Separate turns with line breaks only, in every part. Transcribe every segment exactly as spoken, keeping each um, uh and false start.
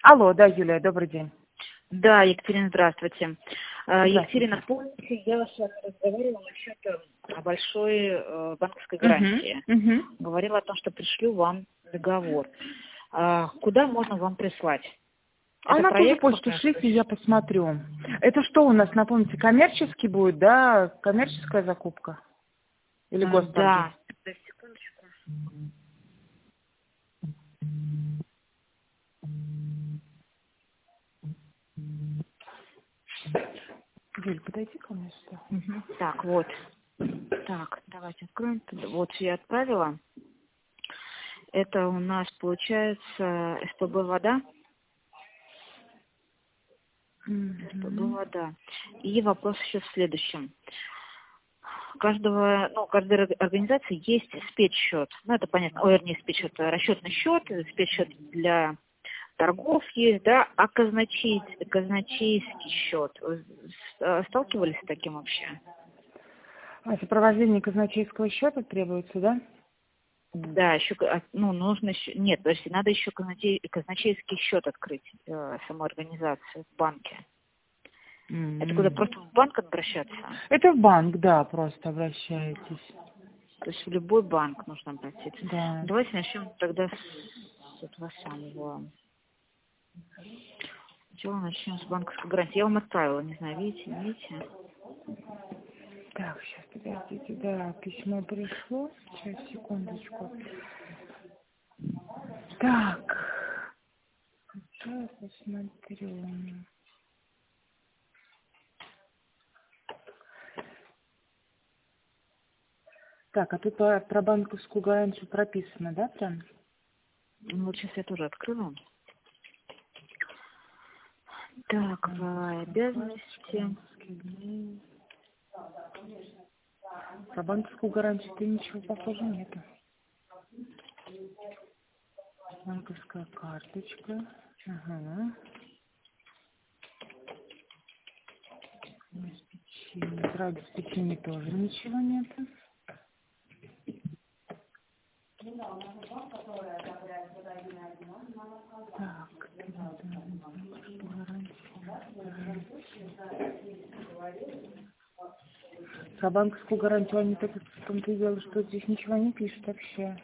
Алло, да, Юлия, добрый день.
Да, Екатерина, здравствуйте. Э,
Здравствуйте.
Екатерина, помните, я с вами разговаривала насчет э, большой э, банковской гарантии.
Угу, угу.
Говорила о том, что пришлю вам договор. А куда можно вам прислать?
А
Это
на ту же
проект
почту
пока?
шлите, я посмотрю. Это что у нас, напомните, коммерческий будет, да? Коммерческая закупка? Или
М,
госторги?
Да. Да, секундочку.
Юль, подойди ко мне сюда.
Мгм. Так, вот. Так, давайте откроем. Вот я отправила. Это у нас получается СПБ «Вода». СПБ
Мгм.
«Вода». И вопрос еще в следующем. У каждого, ну, у каждой ор- организации есть спецсчет. Ну, это понятно. Ой, не спецсчет, а расчетный счет, спецсчет для торгов есть, да, а казначей, казначейский счет. Вы с- э, сталкивались с таким вообще?
А сопровождение казначейского счета требуется, да?
Да, еще, ка- а, ну, нужно еще, нет, подожди, надо еще казначей, казначейский счет открыть э, самой организации в банке. Это куда
М.
просто в банк обращаться?
Это в банк, да, просто обращаетесь.
То есть в любой банк нужно обратиться.
Да.
Давайте начнем тогда с этого самого. Сначала начнем с банковской гарантии. Я вам отправила, не знаю, видите, не видите?
Так, сейчас, подождите, да, письмо пришло. Сейчас, секундочку. Так, сейчас посмотрю. Так, а тут про, про банковскую гарантию прописано, да, прям?
Ну, вот сейчас я тоже открыла. Так, права и
Банковская карточка,
обязанности.
банковские дни. Про банковскую гарантию-то ничего похоже нету. Банковская карточка. Ага. Обеспечение. Про обеспечение тоже ничего нету. Так, про банковскую гарантию они так в том-то и дело, что здесь ничего не пишут вообще.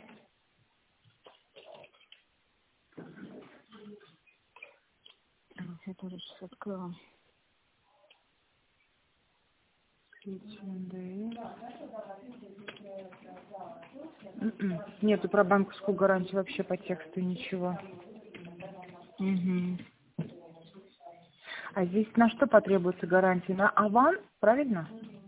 Вот я тоже сейчас открыла.
М-м. Нету про банковскую гарантию вообще по тексту ничего.
Угу.
А здесь на что потребуется гарантия? На аванс, правильно?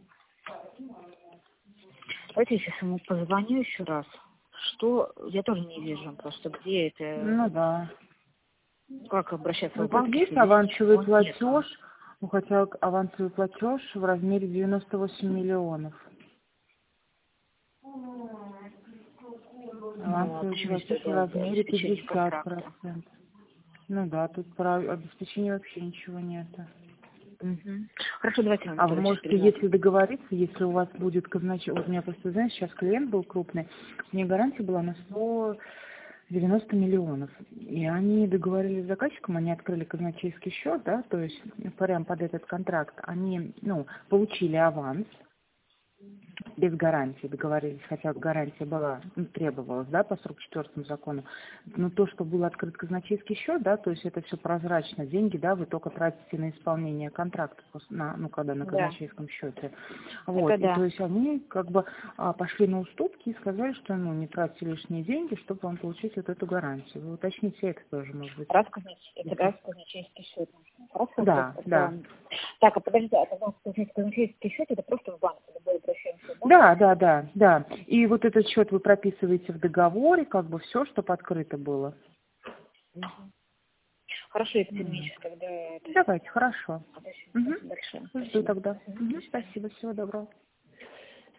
Давайте я сейчас ему позвоню еще раз. Что, я тоже не вижу просто, где это,
Ну да.
как обращаться
Ну
в
тут
банк,
есть
если здесь
авансовый
ничего нету.
платеж, ну хотя авансовый платеж в размере девяносто восемь миллионов.
Ну, а
Авансовый
почему здесь
платеж в
тогда
размере
обеспечение
пятьдесят
контракта?
процентов. Ну да, тут про обеспечение вообще ничего нету.
Угу. Хорошо, давайте я вам
А вы
тогда сейчас
можете,
перезвоню.
если договориться, если у вас будет казначей, вот у меня просто, знаешь, сейчас клиент был крупный, у меня гарантия была на сто девяносто миллионов. И они договорились с заказчиком, они открыли казначейский счет, да, то есть прям под этот контракт, они, ну, получили аванс, без гарантии договорились, хотя гарантия была, ну, требовалась, да, по сорок четвёртому закону. Но то, что был открыт казначейский счет, да, то есть это все прозрачно, деньги, да, вы только тратите на исполнение контракта, пос- на, ну, когда на
Да,
казначейском счете. Вот,
это
и то
да.
есть они как бы а, пошли на уступки и сказали, что, ну, не тратьте лишние деньги, чтобы вам получить вот эту гарантию. Вы уточните это тоже, может быть,
Раз казнач- это
если...
раз казначейский счет. Хорошо, то есть
Да, да.
это... Так, а подожди, а тогда казначейский казначейский счет это просто в банк, это мы обращаемся в банк?
Да, да, да, да. И вот этот счет вы прописываете в договоре, как бы все, чтобы открыто было.
Мгм. Хорошо, Екатерина,
Вот.
сейчас тогда это...
Давайте, хорошо.
Спасибо
Угу.
большое.
Жду
Спасибо.
тогда.
Мгм. До
Угу.
свидания.
Спасибо, всего доброго.